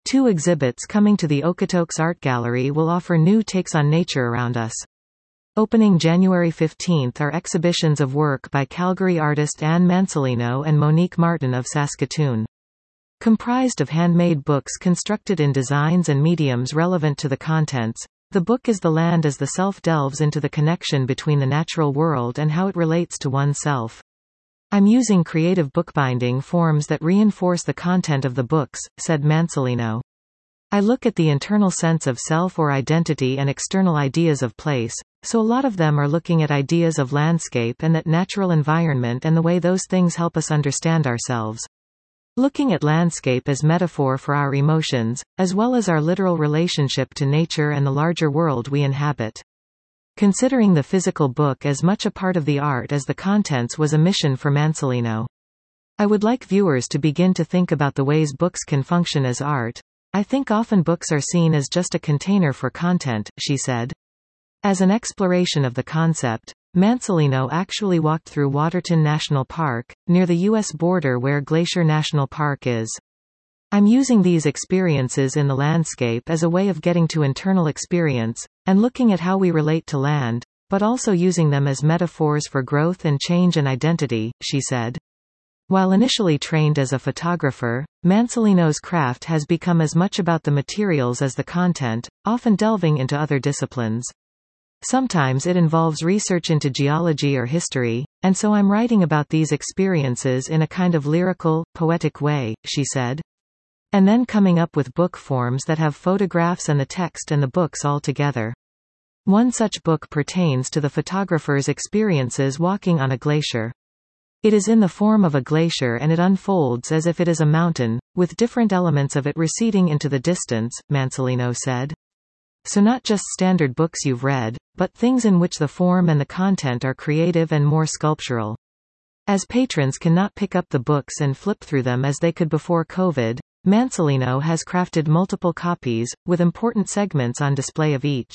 Two exhibits coming to the Okotoks Art Gallery will offer new takes on nature around us. Opening January 15 are exhibitions of work by Calgary artist Anne Mansolino and Monique Martin of Saskatoon. Comprised of handmade books constructed in designs and mediums relevant to the contents, the book is the land as the self delves into the connection between the natural world and how it relates to oneself. I'm using creative bookbinding forms that reinforce the content of the books, said Mansolino. I look at the internal sense of self or identity and external ideas of place, so a lot of them are looking at ideas of landscape and that natural environment and the way those things help us understand ourselves. Looking at landscape as metaphor for our emotions, as well as our literal relationship to nature and the larger world we inhabit. Considering the physical book as much a part of the art as the contents was a mission for Mansolino. I would like viewers to begin to think about the ways books can function as art. I think often books are seen as just a container for content, she said. As an exploration of the concept, Mansolino actually walked through Waterton National Park, near the U.S. border where Glacier National Park is. I'm using these experiences in the landscape as a way of getting to internal experience, and looking at how we relate to land, but also using them as metaphors for growth and change and identity, she said. While initially trained as a photographer, Mansolino's craft has become as much about the materials as the content, often delving into other disciplines. Sometimes it involves research into geology or history, and so I'm writing about these experiences in a kind of lyrical, poetic way, she said. And then coming up with book forms that have photographs and the text and the books all together. One such book pertains to the photographer's experiences walking on a glacier. It is in the form of a glacier and it unfolds as if it is a mountain, with different elements of it receding into the distance, Mansolino said. So not just standard books you've read, but things in which the form and the content are creative and more sculptural. As patrons cannot pick up the books and flip through them as they could before COVID, Mansolino has crafted multiple copies, with important segments on display of each.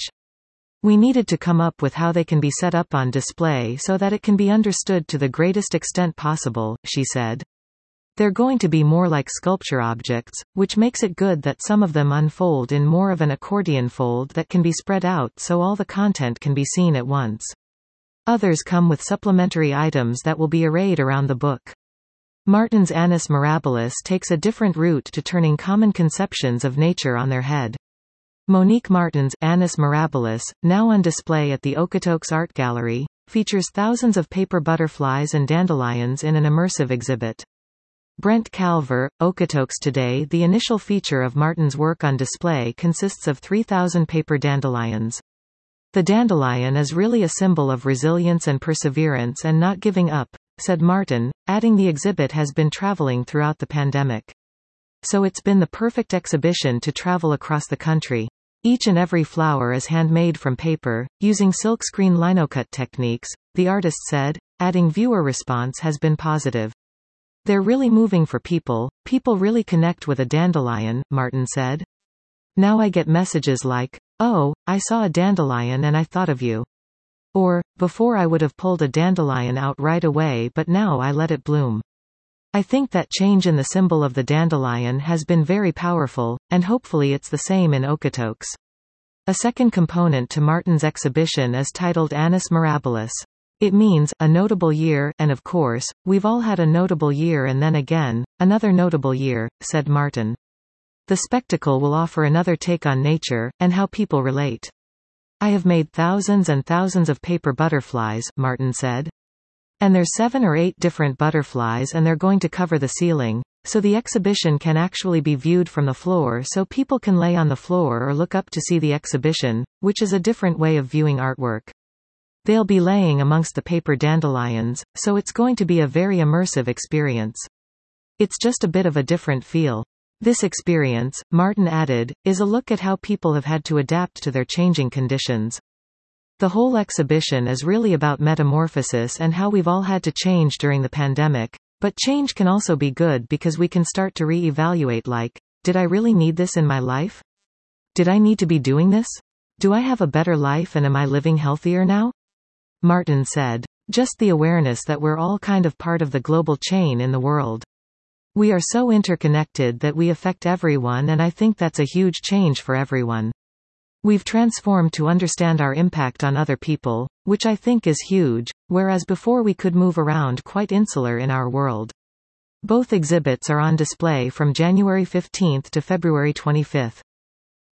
We needed to come up with how they can be set up on display so that it can be understood to the greatest extent possible, she said. They're going to be more like sculpture objects, which makes it good that some of them unfold in more of an accordion fold that can be spread out so all the content can be seen at once. Others come with supplementary items that will be arrayed around the book. Martin's Annus Mirabilis takes a different route to turning common conceptions of nature on their head. Monique Martin's Annus Mirabilis, now on display at the Okotoks Art Gallery, features thousands of paper butterflies and dandelions in an immersive exhibit. Brent Calver, Okotoks Today. The initial feature of Martin's work on display consists of 3,000 paper dandelions. The dandelion is really a symbol of resilience and perseverance and not giving up, said Martin, adding the exhibit has been traveling throughout the pandemic. So it's been the perfect exhibition to travel across the country. Each and every flower is handmade from paper, using silkscreen linocut techniques, the artist said, adding viewer response has been positive. They're really moving for people really connect with a dandelion, Martin said. Now I get messages like, oh, I saw a dandelion and I thought of you. Or, before I would have pulled a dandelion out right away but now I let it bloom. I think that change in the symbol of the dandelion has been very powerful, and hopefully it's the same in Okotoks. A second component to Martin's exhibition is titled Annus Mirabilis. It means, a notable year, and of course, we've all had a notable year and then again, another notable year, said Martin. The spectacle will offer another take on nature, and how people relate. I have made thousands and thousands of paper butterflies, Martin said. And there's 7 or 8 different butterflies and they're going to cover the ceiling, so the exhibition can actually be viewed from the floor so people can lay on the floor or look up to see the exhibition, which is a different way of viewing artwork. They'll be laying amongst the paper dandelions, so it's going to be a very immersive experience. It's just a bit of a different feel. This experience, Martin added, is a look at how people have had to adapt to their changing conditions. The whole exhibition is really about metamorphosis and how we've all had to change during the pandemic, but change can also be good because we can start to re-evaluate like, did I really need this in my life? Did I need to be doing this? Do I have a better life and am I living healthier now? Martin said, just the awareness that we're all kind of part of the global chain in the world. We are so interconnected that we affect everyone, and I think that's a huge change for everyone. We've transformed to understand our impact on other people, which I think is huge, whereas before we could move around quite insular in our world. Both exhibits are on display from January 15 to February 25.